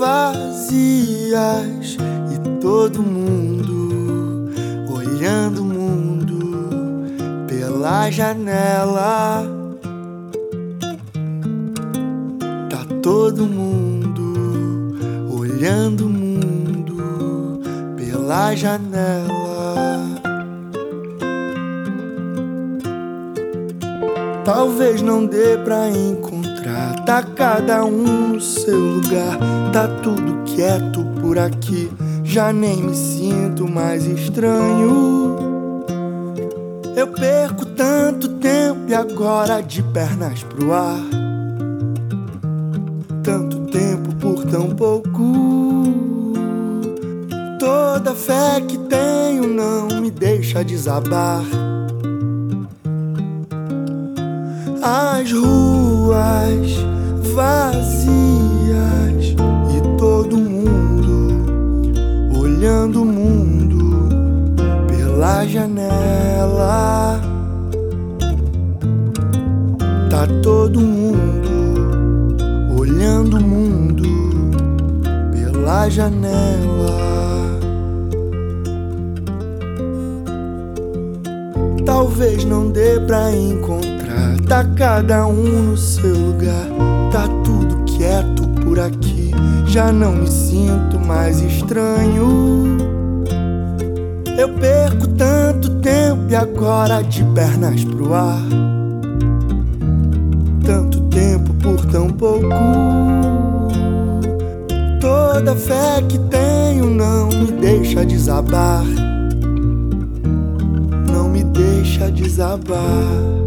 vazias e todo mundo olhando o mundo pela janela. Tá todo mundo olhando o mundo pela janela. Talvez não dê pra encontrar, tá cada um no seu lugar. Tá tudo quieto por aqui, já nem me sinto mais estranho. Eu perco tanto tempo e agora de pernas pro ar. Tanto tempo por tão pouco. Toda fé que tenho não me deixa desabar. As ruas vazias e todo mundo olhando o mundo pela janela. Tá todo mundo olhando o mundo pela janela. Talvez não dê pra encontrar, tá cada um no seu lugar. Tá tudo quieto por aqui, já não me sinto mais estranho. Eu perco tanto tempo e agora de pernas pro ar. Tanto tempo por tão pouco. Toda fé que tenho não me deixa desabar. Não me deixa desabar.